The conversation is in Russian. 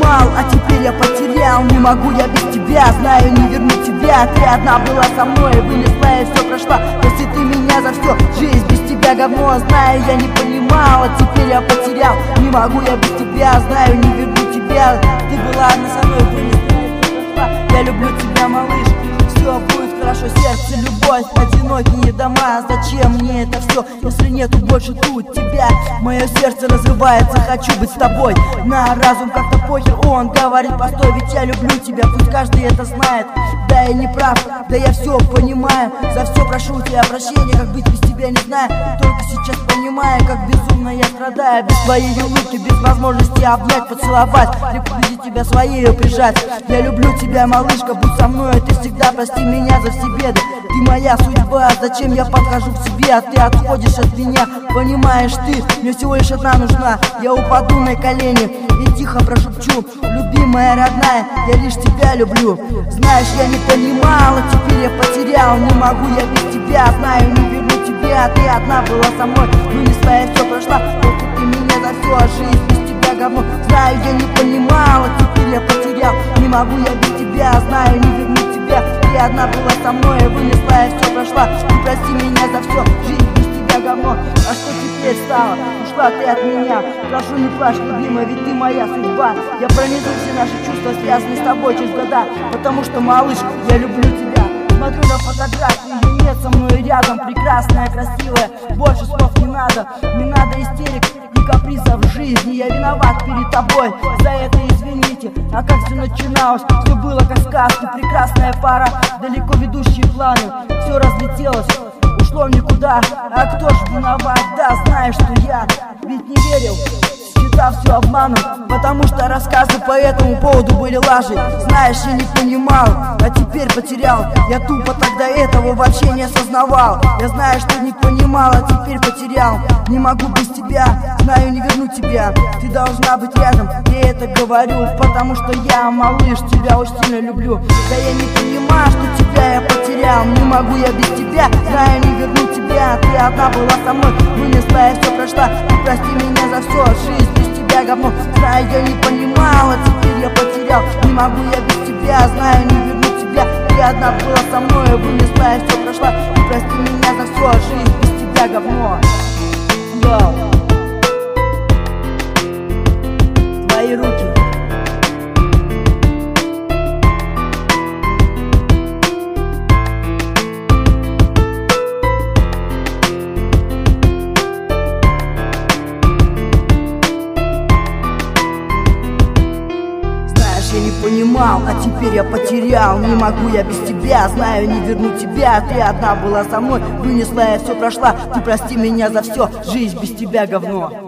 понимал, а теперь я потерял. Не могу я без тебя, знаю, не верну тебя. Ты одна была со мной, вынесла и все прошла. Прости ты меня за все, жизнь без тебя говно. Знаю, я не понимал, а теперь я потерял. Не могу я без тебя, знаю, не верну тебя. Ты была одна со мной, вынесла и все прошла. Я люблю тебя, малыш, все будет хорошо, сердце, любовь, одинокие дома. Зачем мне это все, если нету больше тут тебя? Мое сердце разрывается, хочу быть с тобой. На разум как-то похер, он говорит, постой, ведь я люблю тебя. Пусть каждый это знает, да я не прав, да я все понимаю. За все прошу у тебя прощения, как быть без тебя не знаю. Только сейчас понимаю, как безумно я страдаю. Без твоей улыбки, без возможности обнять, поцеловать, приблизить тебя своей прижать. Я люблю тебя, малышка, будь со мной, ты всегда, прости меня за все беды. Ты моя судьба, зачем я подхожу к себе, а ты отходишь от меня? Понимаешь ты, мне всего лишь одна нужна. Я упаду на колени и тихо прошепчу: любимая, родная, я лишь тебя люблю. Знаешь, я не понимал, а теперь я потерял. Не могу я без тебя, знаю, не верну тебя. Ты одна была со мной, вынесла и все прошла. Просто ты меня за все, а жизнь без тебя говно. Знаю, я не понимал, а теперь я потерял. Не могу я без тебя, знаю, не верну тебя. Ты одна была со мной, вынесла и все прошла. Ты прости меня за все, жизнь без тебя говно. А что теперь стало? Ушла ты от меня. Прошу, не плачь, любимая, ведь ты моя судьба. Я пронесу все наши чувства, связанные с тобой через года. Потому что, малыш, я люблю тебя. Смотрю на фотографии, ее нет со мной рядом. Прекрасная, красивая, больше слов не надо. Не надо истерик и капризов в жизни. Я виноват перед тобой, за это извините. А как все начиналось, все было как сказка. Прекрасная пара, далеко ведущие планы. Все разлетелось, ушло в никуда. А кто ж виноват? Да, знаешь, что я ведь не верил, считал все обманом, потому что рассказы по этому поводу были лажи. Знаешь, я не понимал, а теперь потерял. Я тупо тогда этого вообще не осознавал. Я знаю, что не понимал, а теперь потерял. Не могу без тебя, знаю, не верну тебя. Ты должна быть рядом, я это говорю, потому что я, малыш, тебя очень сильно люблю. Да я не понимаю, что тебя я потерял. Не могу я без тебя, знаю, не верну тебя. Ты одна была со мной, вынесла и все прошла. Ты прости меня за все, жизнь без тебя говно. Знаю, я не понимал, а теперь я потерял. Не могу я без тебя, знаю, не верну тебя. Ты одна была со мной, вынесла и все прошла. Ты прости меня за все, жизнь без тебя говно. Йоу. Твои руки. Я не понимал, а теперь я потерял. Не могу я без тебя, знаю, не верну тебя. Ты одна была со мной, вынесла и все прошла. Ты прости меня за все, жизнь без тебя говно.